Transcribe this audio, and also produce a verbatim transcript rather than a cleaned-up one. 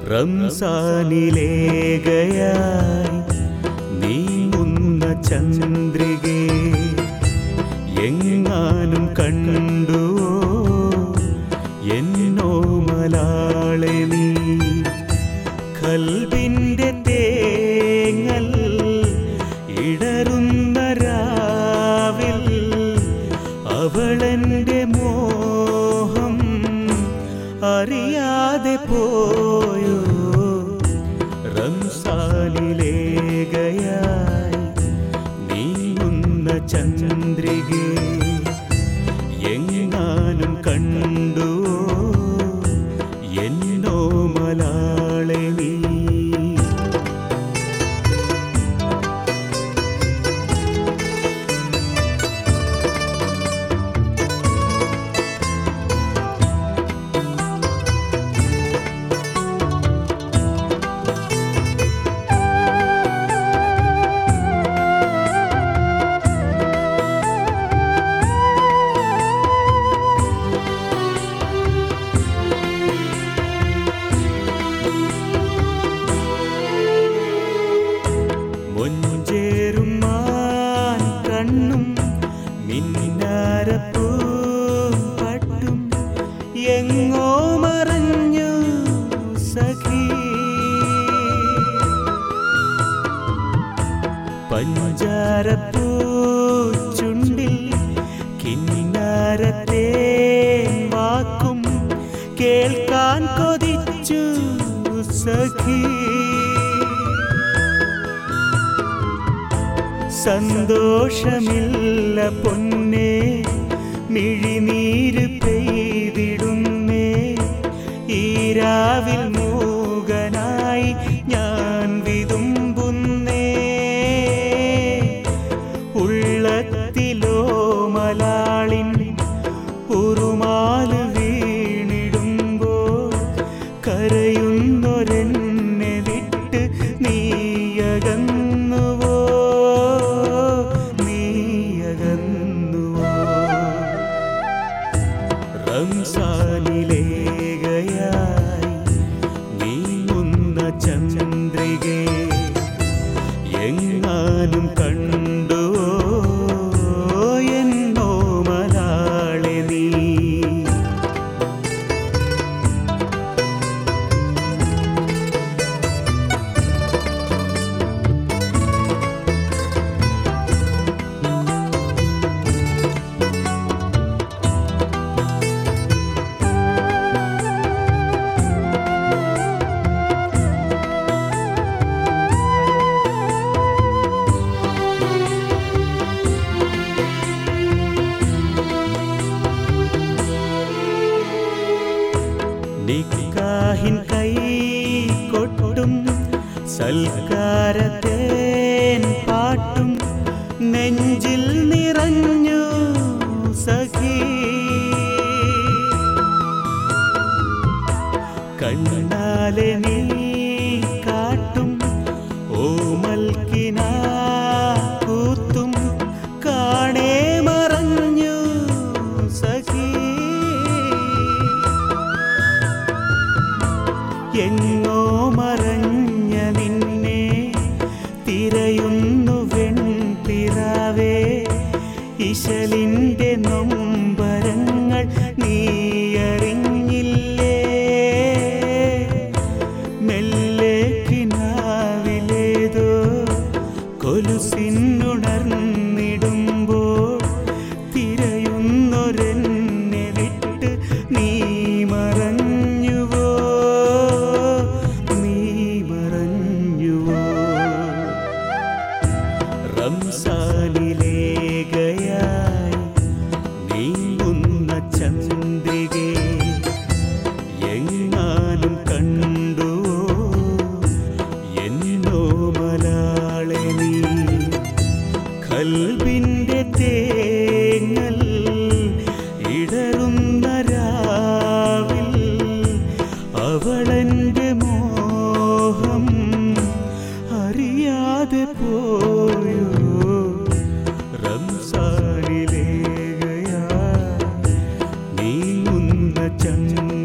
റംസാനിലേകയായി നീങ്ങുന്ന ചന്ദ്രികേ എങ്ങാനും കണ്ടുവോ എന്നോ മലാളെ നീ കൽബിൻ്റെ തേങ്ങൽ ഇടറുന്ന രാവിൽ അവളെൻ്റെ മോഹം അറിയാതെ പോയോ റംസാനിലേകയായി നീങ്ങുന്ന ചന്ദ്രികേ എങ്ങാനും കണ്ടുവോ എന്നോ മലാളെ നീ മൊഞ്ചേറും മാൻ കണ്ണും മിന്നാരപ്പൂപ്പട്ടും എങ്ങോ മറഞ്ഞു സഖി പഞ്ചാരപ്പൂച്ചുണ്ടിൽ കിന്നാരത്തെ വാക്കും കേൾക്കാൻ കൊതിച്ചു സഖി സന്തോഷമില്ല പൊന്നേ മിഴിനീര് പെയ്തിടുന്നേ ഈ രാവിൽ മൂകനായി ഞാൻ വിതുമ്പുന്നേ ഉള്ളത്തിലോ മലാളിൻ ഉറുമാല് വീണിടുമ്പോൾ കരയുന്നൊരെന്നെ വിട്ട് നീയകന്നുവോ റംസാനിലേകയായി നീങ്ങുന്ന ചന്ദ്രികേ എങ്ങാനും കണ്ടുവോ എന്നോ മലാളെ നീ നിക്കാഹിൻ കൈ കൊട്ടും സൽക്കാരത്തേൻ പാട്ടും നെഞ്ചിൽ നിറഞ്ഞു സഖി കണ്ണാലെ നീ കാട്ടും ഓമൽക്കിനാ കൂത്തും കാണേ മറഞ്ഞു സഖി എങ്ങോ മറഞ്ഞ നിന്നെ തിരയുന്നു വെൺപിറാവേ ഇശലിൻ്റെ നൊമ്പരങ്ങൾ നീയറിഞ്ഞില്ലേ മെല്ലെ കിനാവിലേതോ കൊലുസിന്നുണർന്നിടുമ്പോൾ തിരയുന്നൊരെന്നെ വിട്ട് നീ മറഞ്ഞുവോ റംസാനിലേകയായി നീങ്ങുന്ന ചന്ദ്രികേ എങ്ങാനും കണ്ടുവോ എന്നോ മലാളെ നീ കൽബിൻ്റെ തേങ്ങൽ ഇടറുന്ന രാവിൽ അവളെൻ്റെ മോഹം അറിയാതെ പോയോ റംസാനിലേകയായി നീങ്ങുന്ന ചന്ദ്ര